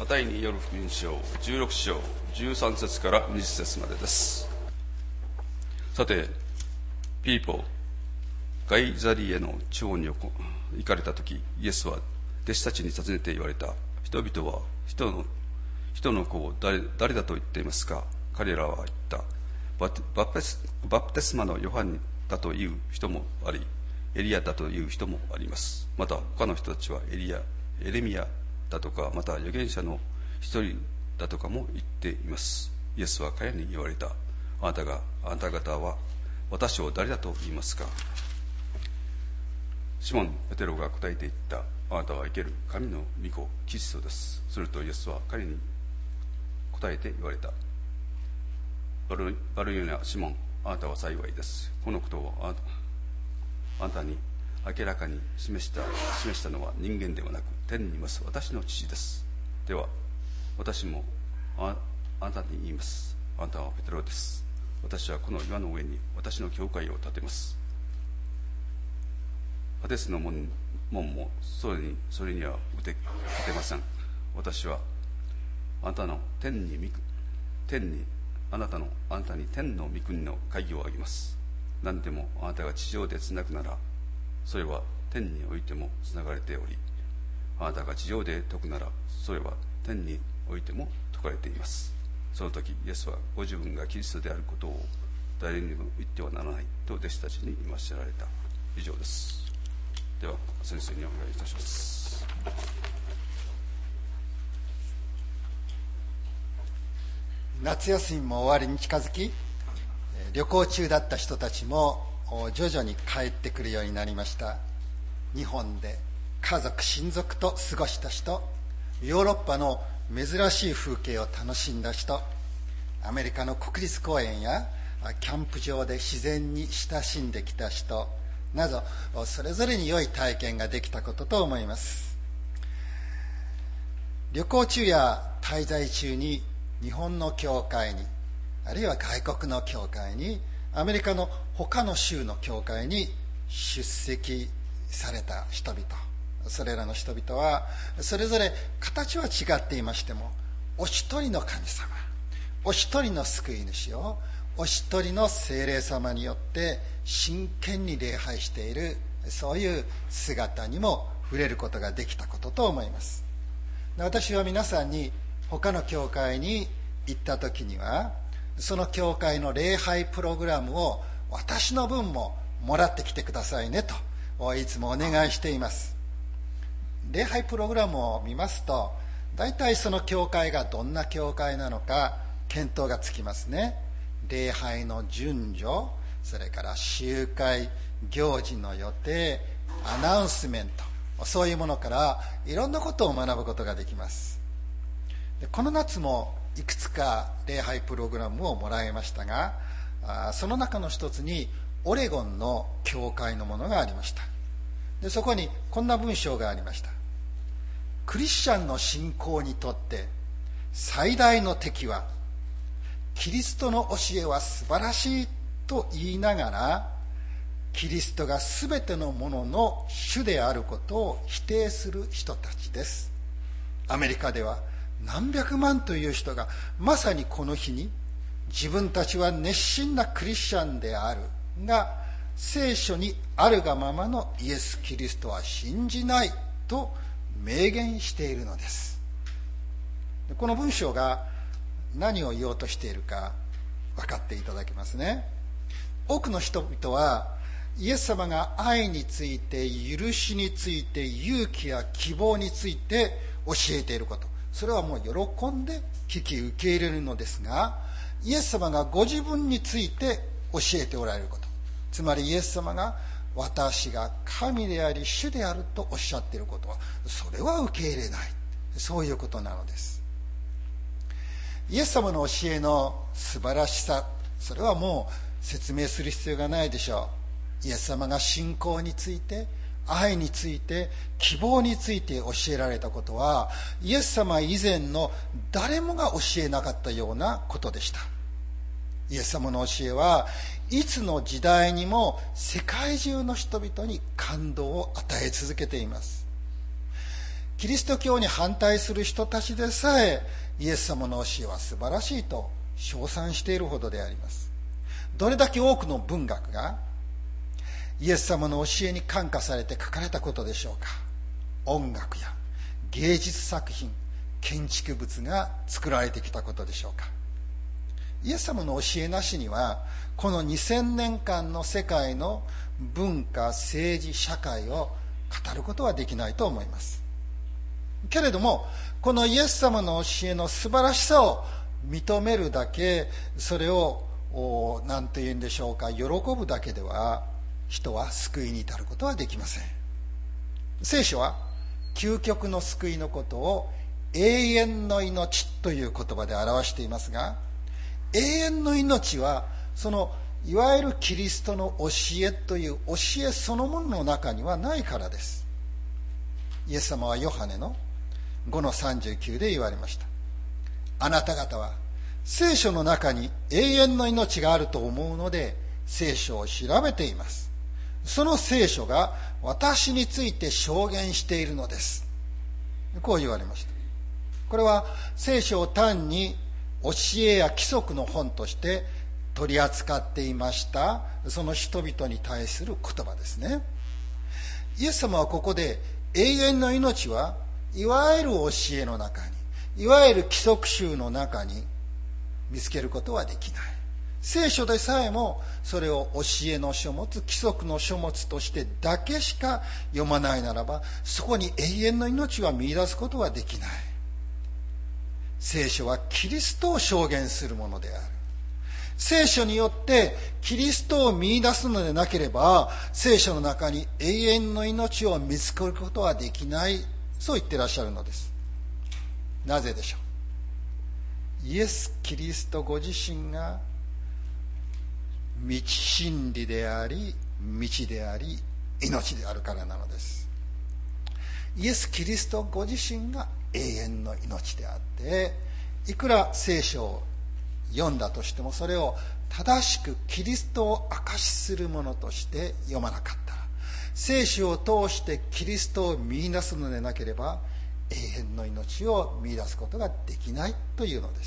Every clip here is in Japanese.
マタイによる福音書16章13節から20節までです。さて、ピリポ、ガイザリエの地方に行かれたとき、イエスは弟子たちに尋ねて言われた。人々は人の子を誰だと言っていますか？彼らは言った。バプテスマのヨハネだという人もあり、エリアだという人もあります。また他の人たちはエレミヤだとか、また預言者の一人だとかも言っています。イエスは彼に言われた。あなた方は私を誰だと言いますか？シモン・ペテロが答えて言った。あなたは生ける神の御子キリストです。するとイエスは彼に答えて言われた。バルヨナシモン、あなたは幸いです。このことをあなたに明らかに示したのは人間ではなく、天にいます私の父です。では私もあなたに言います。あなたはペテロです。私はこの岩の上に私の教会を建てます。ハデスの門もそれには打てません。私はあなたに天の御国の鍵をあげます。何でもあなたが地上でつなぐなら、それは天においてもつながれており、あなたが地上で解くなら、それは天においても解かれています。その時イエスはご自分がキリストであることを誰にも言ってはならないと弟子たちに言いましられた。以上です。では先生にお願いいたします。 夏休みも終わりに近づき、旅行中だった人たちも徐々に帰ってくるようになりました。日本で家族親族と過ごした人、ヨーロッパの珍しい風景を楽しんだ人、アメリカの国立公園やキャンプ場で自然に親しんできた人など、それぞれに良い体験ができたことと思います。旅行中や滞在中に日本の教会に、あるいは外国の教会に、アメリカの他の州の教会に出席された人々、それらの人々はそれぞれ形は違っていましても、お一人の神様、お一人の救い主をお一人の聖霊様によって真剣に礼拝している、そういう姿にも触れることができたことと思います。私は皆さんに他の教会に行った時には、その教会の礼拝プログラムを私の分ももらってきてくださいねといつもお願いしています。礼拝プログラムを見ますと、大体その教会がどんな教会なのか見当がつきますね。礼拝の順序、それから集会行事の予定、アナウンスメント、そういうものからいろんなことを学ぶことができます。この夏もいくつか礼拝プログラムをもらいましたが、その中の一つにオレゴンの教会のものがありました。でそこにこんな文章がありました。クリスチャンの信仰にとって最大の敵は、キリストの教えは素晴らしいと言いながら、キリストが全てのものの主であることを否定する人たちです。アメリカでは何百万という人がまさにこの日に、自分たちは熱心なクリスチャンであるが、聖書にあるがままのイエス・キリストは信じないと明言しているのです。この文章が何を言おうとしているか分かっていただけますね。多くの人々はイエス様が愛について、許しについて、勇気や希望について教えていること、それはもう喜んで聞き受け入れるのですが、イエス様がご自分について教えておられること、つまりイエス様が私が神であり主であるとおっしゃっていることは、それは受け入れない、そういうことなのです。イエス様の教えの素晴らしさ、それはもう説明する必要がないでしょう。イエス様が信仰について、愛について、希望について教えられたことは、イエス様以前の誰もが教えなかったようなことでした。イエス様の教えはいつの時代にも世界中の人々に感動を与え続けています。 キリスト教に反対する人たちでさえイエス様の教えは素晴らしいと称賛しているほどであります。どれだけ多くの文学がイエス様の教えに感化されて書かれたことでしょうか。音楽や芸術作品、建築物が作られてきたことでしょうか。イエス様の教えなしにはこの2000年間の世界の文化、政治、社会を語ることはできないと思います。けれどもこのイエス様の教えの素晴らしさを認めるだけ、それを何と言うんでしょうか、喜ぶだけでは人は救いに至ることはできません。聖書は究極の救いのことを永遠の命という言葉で表していますが、永遠の命はそのいわゆるキリストの教えという教えそのものの中にはないからです。イエス様はヨハネの5-39で言われました。あなた方は聖書の中に永遠の命があると思うので聖書を調べています。その聖書が私について証言しているのです。こう言われました。これは聖書を単に教えや規則の本として取り扱っていましたその人々に対する言葉ですね。イエス様はここで永遠の命はいわゆる教えの中に、いわゆる規則集の中に見つけることはできない。聖書でさえもそれを教えの書物、規則の書物としてだけしか読まないならば、そこに永遠の命は見出すことはできない。聖書はキリストを証言するものである。聖書によってキリストを見出すのでなければ、聖書の中に永遠の命を見つけることはできない、そう言ってらっしゃるのです。なぜでしょう。イエス・キリストご自身が真理であり、道であり、命であるからなのです。イエス・キリストご自身が永遠の命であって、いくら聖書を読んだとしてもそれを正しくキリストを証しするものとして読まなかったら、聖書を通してキリストを見出すのでなければ永遠の命を見出すことができないというのです。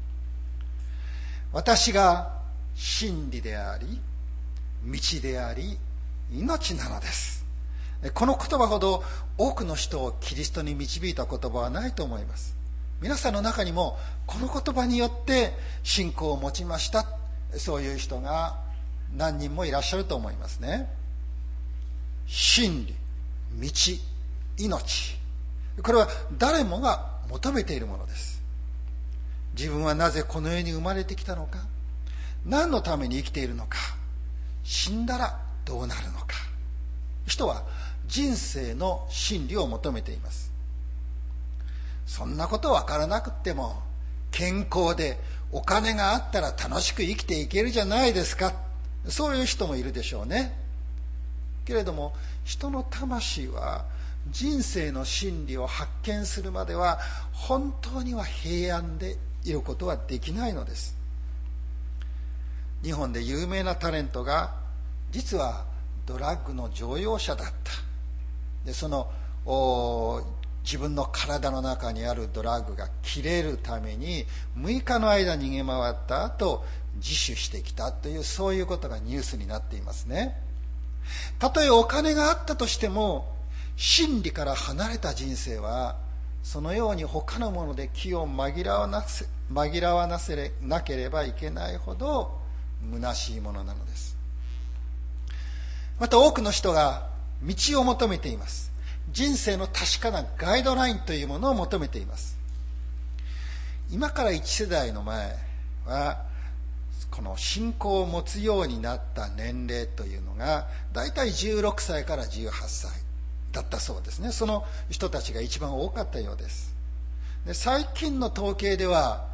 私が真理であり、道であり、命なのです。この言葉ほど多くの人をキリストに導いた言葉はないと思います。皆さんの中にもこの言葉によって信仰を持ちました、そういう人が何人もいらっしゃると思いますね。真理、道、命、これは誰もが求めているものです。自分はなぜこの世に生まれてきたのか、何のために生きているのか、死んだらどうなるのか。人は人生の真理を求めています。そんなこと分からなくっても健康でお金があったら楽しく生きていけるじゃないですか、そういう人もいるでしょうね。けれども人の魂は人生の真理を発見するまでは本当には平安でいることはできないのです。日本で有名なタレントが実はドラッグの常用者だった。でその自分の体の中にあるドラッグが切れるために6日の間逃げ回った後自首してきたという、そういうことがニュースになっていますね。たとえお金があったとしても真理から離れた人生はそのように他のもので気を紛らわなせなければいけないほど虚しいものなのです。また多くの人が道を求めています。人生の確かなガイドラインというものを求めています。今から1世代の前はこの信仰を持つようになった年齢というのがだいたい16歳から18歳だったそうですね。その人たちが一番多かったようです。で最近の統計では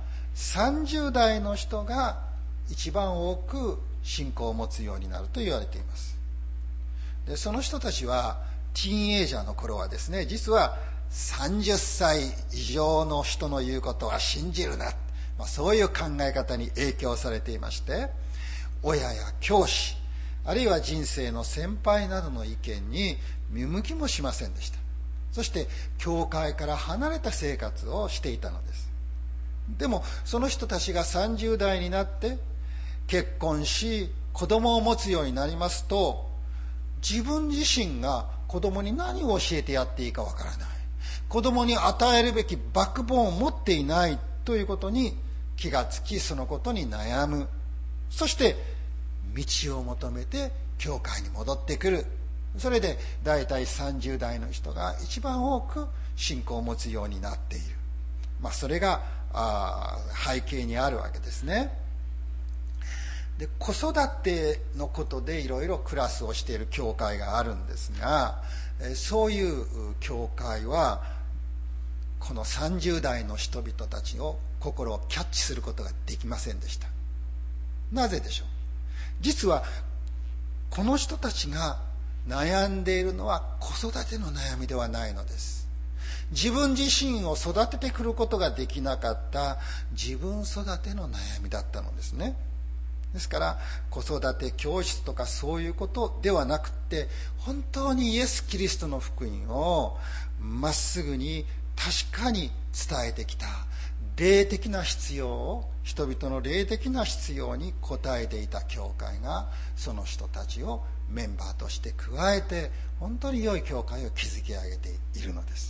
30代の人が一番多く信仰を持つようになると言われています。でその人たちはティーンエイジャーの頃はですね、実は30歳以上の人の言うことは信じるな、そういう考え方に影響されていまして、親や教師あるいは人生の先輩などの意見に見向きもしませんでした。 そして教会から離れた生活をしていたのです。でもその人たちが30代になって結婚し子供を持つようになりますと、自分自身が子供に何を教えてやっていいかわからない、子供に与えるべきバックボーンを持っていないということに気がつき、そのことに悩む。そして道を求めて教会に戻ってくる。それでだいたい30代の人が一番多く信仰を持つようになっている。それが背景にあるわけですね。で、子育てのことでいろいろクラスをしている教会があるんですが、そういう教会はこの30代の人々たちを心をキャッチすることができませんでした。なぜでしょう。実はこの人たちが悩んでいるのは子育ての悩みではないのです。自分自身を育ててくることができなかった自分育ての悩みだったのですね。ですから子育て教室とかそういうことではなくって、本当にイエス・キリストの福音をまっすぐに確かに伝えてきた霊的な必要を、人々の霊的な必要に応えていた教会がその人たちをメンバーとして加えて、本当に良い教会を築き上げているのです。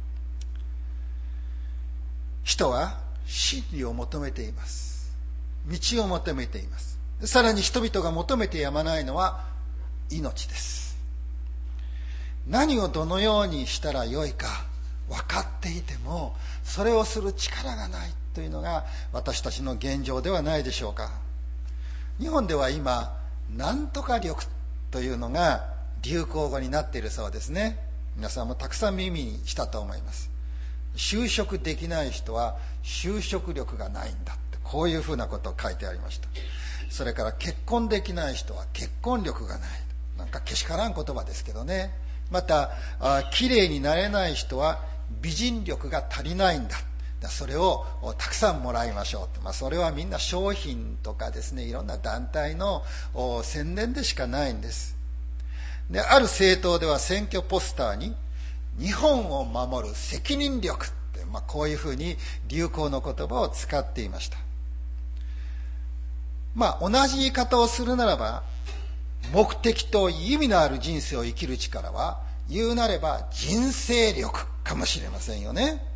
人は真理を求めています。道を求めています。さらに人々が求めてやまないのは命です。何をどのようにしたらよいか分かっていても、それをする力がないというのが私たちの現状ではないでしょうか。日本では今、なんとか力というのが流行語になっているそうですね。皆さんもたくさん耳にしたと思います。就職できない人は就職力がないんだって、こういうふうなことを書いてありました。それから結婚できない人は結婚力がない、なんかけしからん言葉ですけどね。また綺麗になれない人は美人力が足りないんだ、それをたくさんもらいましょうと。それはみんな商品とかですね、いろんな団体の宣伝でしかないんです。で、ある政党では選挙ポスターに日本を守る責任力って、こういうふうに流行の言葉を使っていました。同じ言い方をするならば、目的と意味のある人生を生きる力は、言うなれば人生力かもしれませんよね。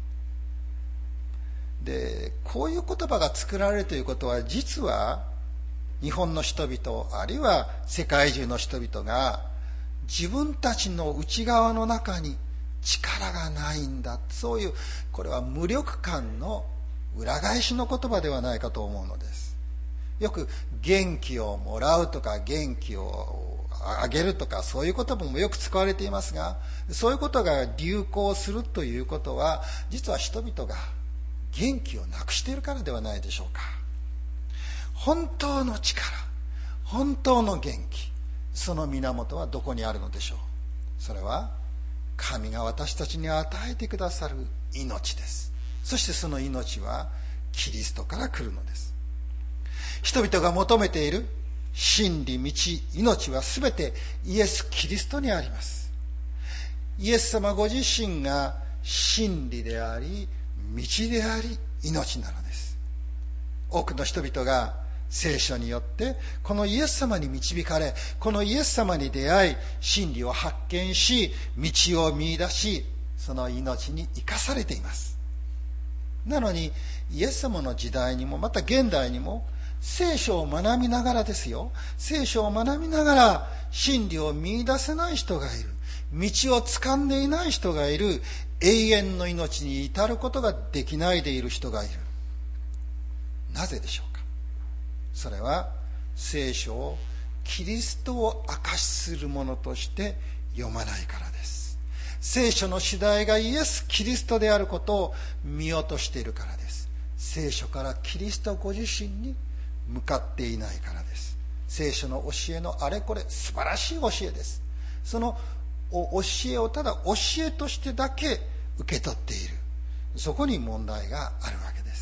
で、こういう言葉が作られるということは、実は日本の人々、あるいは世界中の人々が自分たちの内側の中に力がないんだ、そういう、これは無力感の裏返しの言葉ではないかと思うのです。よく元気をもらうとか元気をあげるとか、そういう言葉もよく使われていますが、そういうことが流行するということは、実は人々が元気をなくしているからではないでしょうか。本当の力、本当の元気、その源はどこにあるのでしょう。それは神が私たちに与えてくださる命です。そしてその命はキリストから来るのです。人々が求めている真理、道、命はすべてイエス・キリストにあります。イエス様ご自身が真理であり、道であり、命なのです。多くの人々が聖書によってこのイエス様に導かれ、このイエス様に出会い、真理を発見し、道を見出し、その命に生かされています。なのにイエス様の時代にも、また現代にも、聖書を学びながらですよ、聖書を学びながら真理を見出せない人がいる、道を掴んでいない人がいる、永遠の命に至ることができないでいる人がいる。なぜでしょうか。それは聖書をキリストを証しするものとして読まないからです。聖書の主題がイエス・キリストであることを見落としているからです。聖書からキリストご自身に向かっていないからです。聖書の教えのあれこれ、素晴らしい教えです。その教えをただ教えとしてだけ受け取っている、そこに問題があるわけです。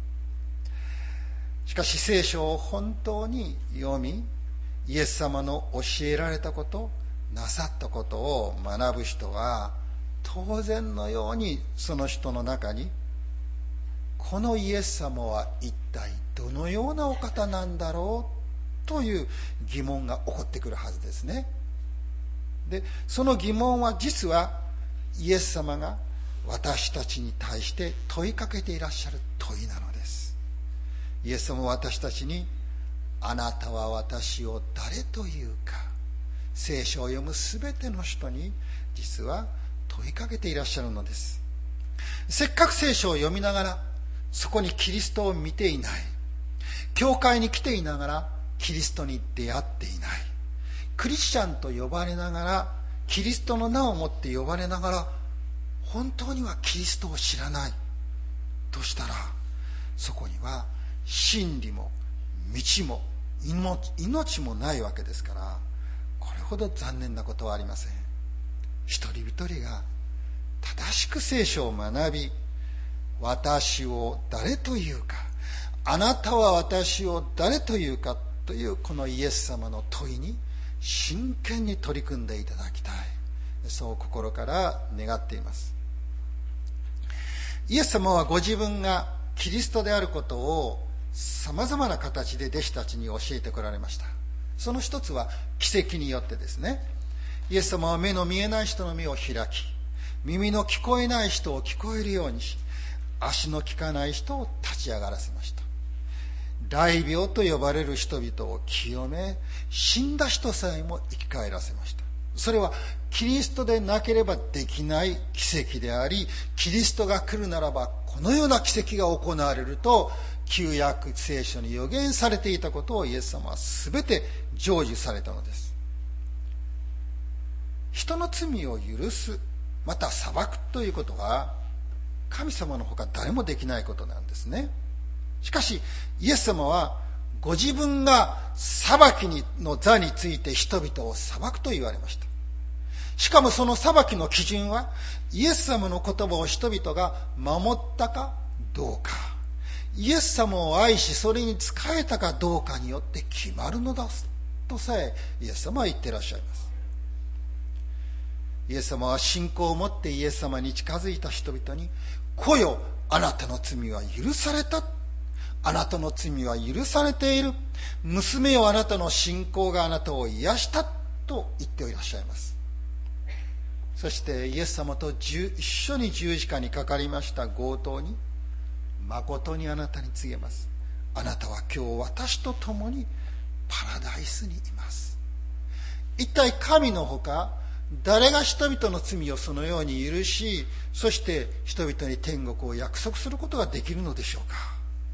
しかし聖書を本当に読み、イエス様の教えられたこと、なさったことを学ぶ人は当然のようにその人の中に、このイエス様は一体どのようなお方なんだろうという疑問が起こってくるはずですね。で、その疑問は実はイエス様が私たちに対して問いかけていらっしゃる問いなのです。イエス様は私たちに、あなたは私を誰というか、聖書を読むすべての人に実は問いかけていらっしゃるのです。せっかく聖書を読みながらそこにキリストを見ていない、教会に来ていながらキリストに出会っていない、クリスチャンと呼ばれながら、キリストの名をもって呼ばれながら、本当にはキリストを知らないとしたら、そこには真理も道も命もないわけですから、これほど残念なことはありません。一人一人が正しく聖書を学び、私を誰というか、あなたは私を誰というかというこのイエス様の問いに真剣に取り組んでいただきたい、そう心から願っています。イエス様はご自分がキリストであることをさまざまな形で弟子たちに教えてこられました。その一つは奇跡によってですね。イエス様は目の見えない人の目を開き、耳の聞こえない人を聞こえるようにし、足の利かない人を立ち上がらせました。癩病と呼ばれる人々を清め、死んだ人さえも生き返らせました。それはキリストでなければできない奇跡であり、キリストが来るならばこのような奇跡が行われると旧約聖書に予言されていたことをイエス様は全て成就されたのです。人の罪を許す、また裁くということは神様のほか誰もできないことなんですね。しかしイエス様はご自分が裁きの座について人々を裁くと言われました。しかもその裁きの基準はイエス様の言葉を人々が守ったかどうか、イエス様を愛しそれに仕えたかどうかによって決まるのだとさえイエス様は言っていらっしゃいます。イエス様は信仰を持ってイエス様に近づいた人々に、来よ、あなたの罪は許された、あなたの罪は許されている、娘よ、あなたの信仰があなたを癒したと言っていらっしゃいます。そしてイエス様と一緒に十字架にかかりました強盗に、誠にあなたに告げます。あなたは今日私と共にパラダイスにいます。一体神のほか誰が人々の罪をそのように許し、そして人々に天国を約束することができるのでしょうか。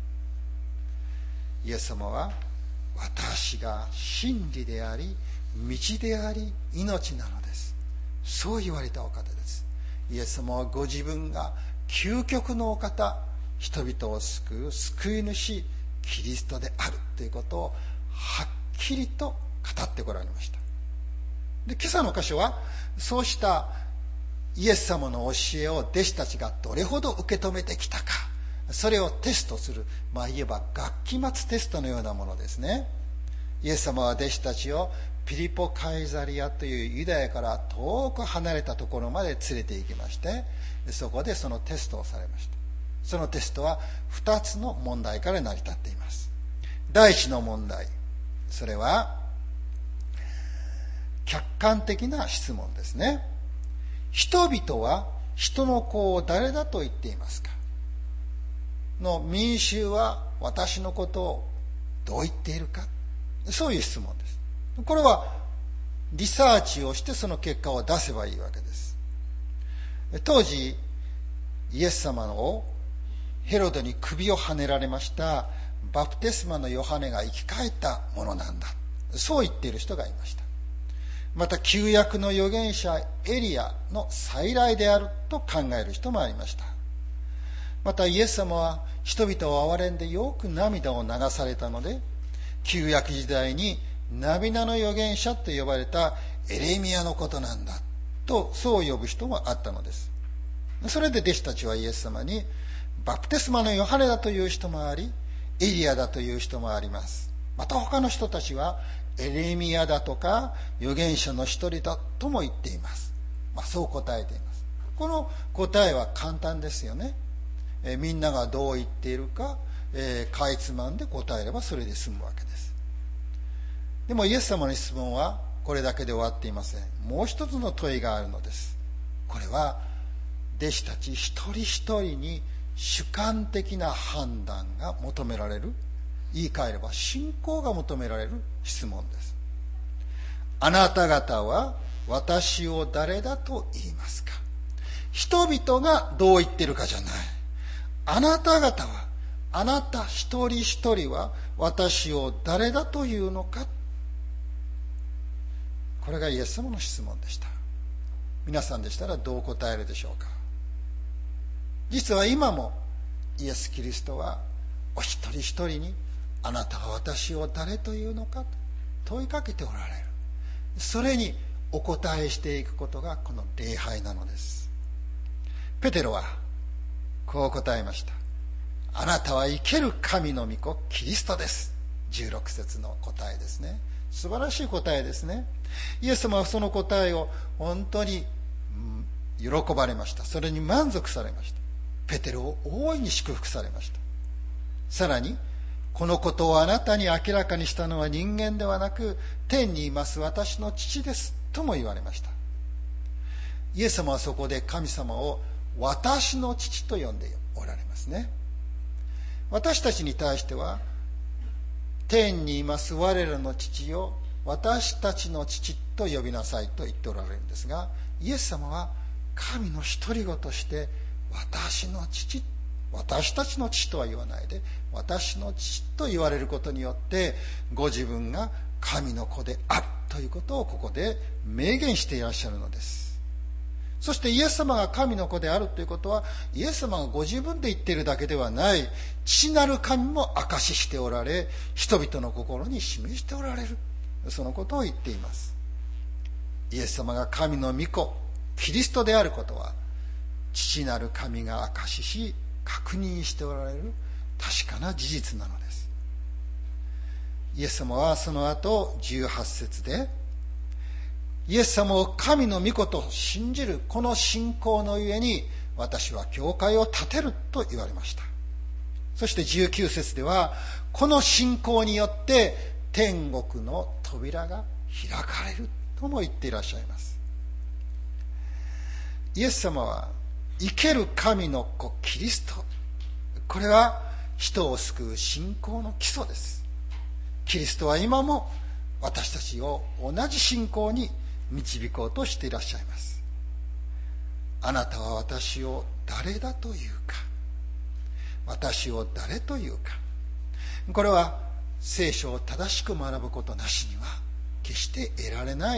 イエス様は、私が真理であり道であり命なのです、そう言われたお方です。イエス様はご自分が究極のお方、人々を救う救い主キリストであるということをはっきりと語ってこられました。で、今朝の箇所はそうしたイエス様の教えを弟子たちがどれほど受け止めてきたか、それをテストする、いえば学期末テストのようなものですね。イエス様は弟子たちをピリポカイザリアというユダヤから遠く離れたところまで連れて行きまして、そこでそのテストをされました。そのテストは2つの問題から成り立っています。第一の問題、それは客観的な質問ですね。人々は人の子を誰だと言っていますか？の民衆は私のことをどう言っているか？そういう質問です。これはリサーチをしてその結果を出せばいいわけです。当時イエス様をヘロデに首をはねられましたバプテスマのヨハネが生き返ったものなんだ、そう言っている人がいました。また旧約の預言者エリアの再来であると考える人もありました。またイエス様は人々を憐れんでよく涙を流されたので、旧約時代にナビナの預言者と呼ばれたエレミヤのことなんだとそう呼ぶ人もあったのです。それで弟子たちはイエス様に、バプテスマのヨハネだという人もあり、エリアだという人もあります。また他の人たちはエレミヤだとか預言者の一人だとも言っています。そう答えています。 この答えは簡単ですよね。みんながどう言っているか、かいつまんで答えればそれで済むわけです。でもイエス様の質問はこれだけで終わっていません。もう一つの問いがあるのです。これは弟子たち一人一人に主観的な判断が求められる、言い換えれば信仰が求められる質問です。あなた方は私を誰だと言いますか。人々がどう言ってるかじゃない。あなた方は、あなた一人一人は私を誰だというのか。これがイエス様の質問でした。皆さんでしたらどう答えるでしょうか。実は今もイエス・キリストはお一人一人に、あなたは私を誰というのかと問いかけておられる。それにお答えしていくことがこの礼拝なのです。ペテロはこう答えました。あなたは生ける神の御子キリストです。16節の答えですね。素晴らしい答えですね。イエス様はその答えを本当に喜ばれました。それに満足されました。ペテロを大いに祝福されました。さらに、このことをあなたに明らかにしたのは人間ではなく、天にいます私の父ですとも言われました。イエス様はそこで神様を私の父と呼んでおられますね。私たちに対しては、天にいます我らの父を私たちの父と呼びなさいと言っておられるんですが、イエス様は神の独り子として私の父、私たちの父とは言わないで私の父と言われることによって、ご自分が神の子であるということをここで明言していらっしゃるのです。そしてイエス様が神の子であるということは、イエス様がご自分で言っているだけではない、父なる神も証ししておられ、人々の心に示しておられる、そのことを言っています。イエス様が神の御子キリストであることは、父なる神が証しし確認しておられる確かな事実なのです。イエス様はその後18節で、イエス様を神の御子と信じるこの信仰のゆえに、私は教会を建てると言われました。そして19節では、この信仰によって天国の扉が開かれるとも言っていらっしゃいます。イエス様は生ける神の子キリスト、これは人を救う信仰の基礎です。キリストは今も私たちを同じ信仰に導こうとしていらっしゃいます。あなたは私を誰だというか、私を誰というか、これは聖書を正しく学ぶことなしには決して得られない。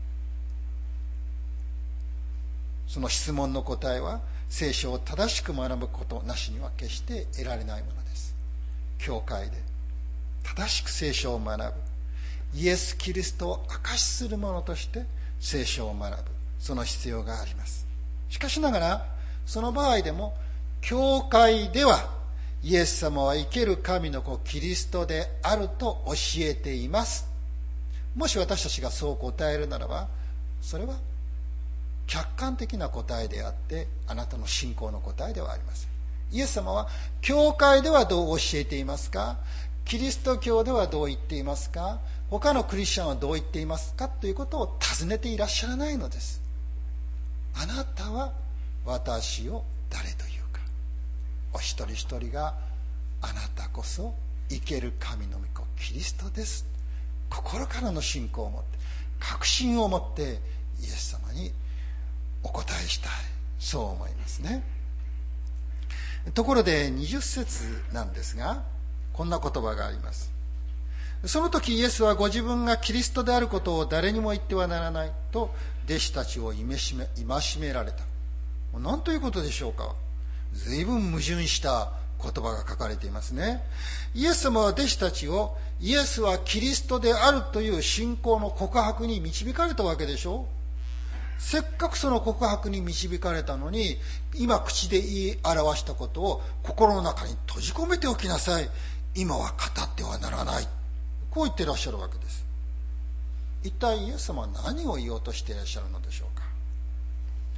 その質問の答えは聖書を正しく学ぶことなしには決して得られないものです。教会で正しく聖書を学ぶ、イエス・キリストを証しする者として聖書を学ぶ、その必要があります。しかしながら、その場合でも教会ではイエス様は生ける神の子キリストであると教えています。もし私たちがそう答えるならば、それは客観的な答えであって、あなたの信仰の答えではありません。イエス様は教会ではどう教えていますか、キリスト教ではどう言っていますか、他のクリスチャンはどう言っていますかということを尋ねていらっしゃらないのです。あなたは私を誰というか、お一人一人があなたこそ生ける神の御子キリストです、心からの信仰を持って、確信を持ってイエス様にお答えしたい、そう思いますね。ところで20節なんですが、こんな言葉があります。その時イエスはご自分がキリストであることを誰にも言ってはならないと弟子たちを戒められた。何ということでしょうか。随分矛盾した言葉が書かれていますね。イエス様は弟子たちをイエスはキリストであるという信仰の告白に導かれたわけでしょう。せっかくその告白に導かれたのに、今口で言い表したことを心の中に閉じ込めておきなさい、今は語ってはならない、こう言っていらっしゃるわけです。一体イエス様は何を言おうとしていらっしゃるのでしょうか。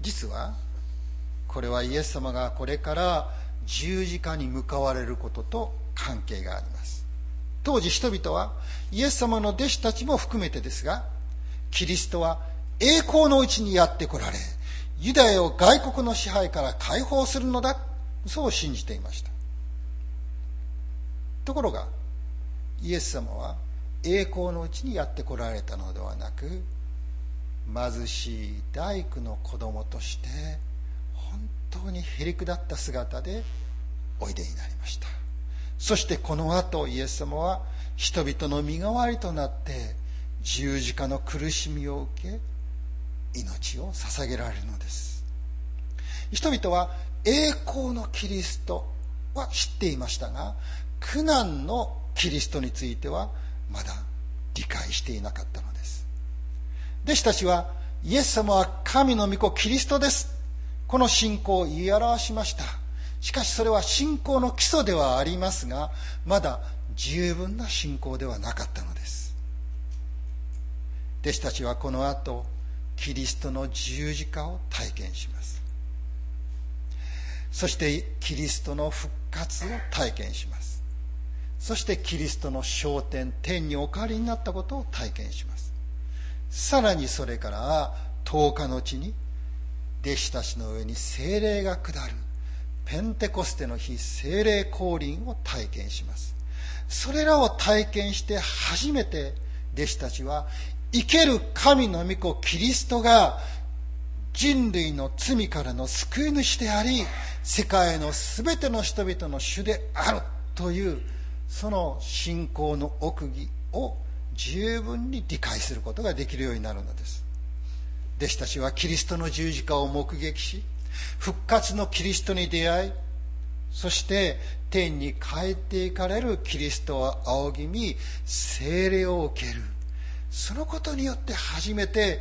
実はこれはイエス様がこれから十字架に向かわれることと関係があります。当時人々はイエス様の弟子たちも含めてですが、キリストは栄光のうちにやって来られ、ユダヤを外国の支配から解放するのだ、そう信じていました。ところがイエス様は栄光のうちにやって来られたのではなく、貧しい大工の子供として本当にへりくだった姿でおいでになりました。そしてこの後イエス様は人々の身代わりとなって十字架の苦しみを受け、命を捧げられるのです。人々は栄光のキリストは知っていましたが、苦難のキリストについてはまだ理解していなかったのです。弟子たちはイエス様は神の御子キリストです、この信仰を言い表しました。しかしそれは信仰の基礎ではありますが、まだ十分な信仰ではなかったのです。弟子たちはこの後キリストの十字架を体験します。そしてキリストの復活を体験します。そしてキリストの昇天、天にお変わりになったことを体験します。さらにそれから10日のうちに弟子たちの上に聖霊が下るペンテコステの日、聖霊降臨を体験します。それらを体験して初めて弟子たちは生ける神の御子キリストが人類の罪からの救い主であり、世界のすべての人々の主であるというその信仰の奥義を十分に理解することができるようになるのです。弟子たちはキリストの十字架を目撃し、復活のキリストに出会い、そして天に帰っていかれるキリストを仰ぎ見、聖霊を受ける。そのことによって初めて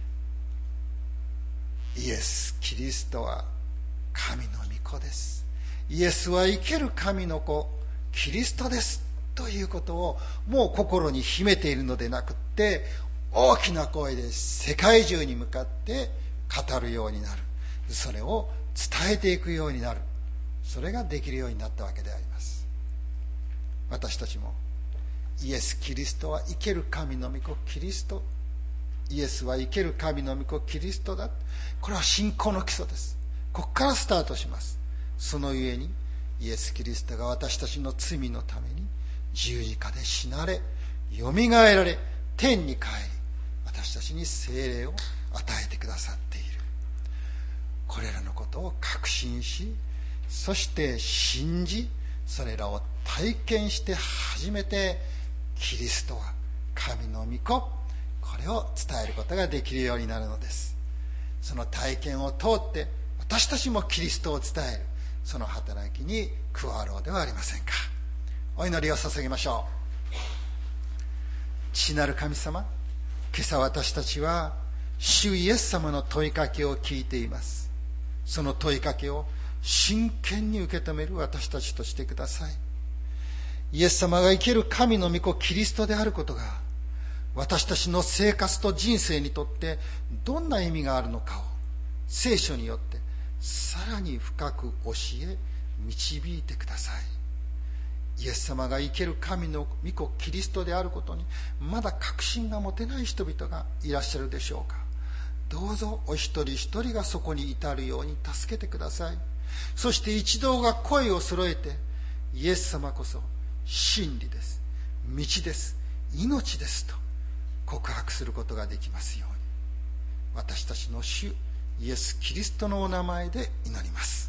イエス・キリストは神の御子です、イエスは生ける神の子キリストですということをもう心に秘めているのでなくって、大きな声で世界中に向かって語るようになる、それを伝えていくようになる、それができるようになったわけであります。私たちもイエス・キリストは生ける神の御子キリスト、イエスは生ける神の御子キリストだ、これは信仰の基礎です。ここからスタートします。そのゆえにイエス・キリストが私たちの罪のために十字架で死なれ、よみがえられ、天に帰り、私たちに聖霊を与えてくださっている。これらのことを確信し、そして信じ、それらを体験して初めてキリストは神の御子、これを伝えることができるようになるのです。その体験を通って私たちもキリストを伝える、その働きに加わろうではありませんか。お祈りを捧げましょう。父なる神様、今朝私たちは主イエス様の問いかけを聞いています。その問いかけを真剣に受け止める私たちとしてください。イエス様が生ける神の御子キリストであることが私たちの生活と人生にとってどんな意味があるのかを聖書によってさらに深く教え導いてください。イエス様が生ける神の御子キリストであることにまだ確信が持てない人々がいらっしゃるでしょうか。どうぞお一人一人がそこに至るように助けてください。そして一同が声を揃えて、イエス様こそ真理です、道です、命ですと告白することができますように、私たちの主イエス・キリストのお名前で祈ります。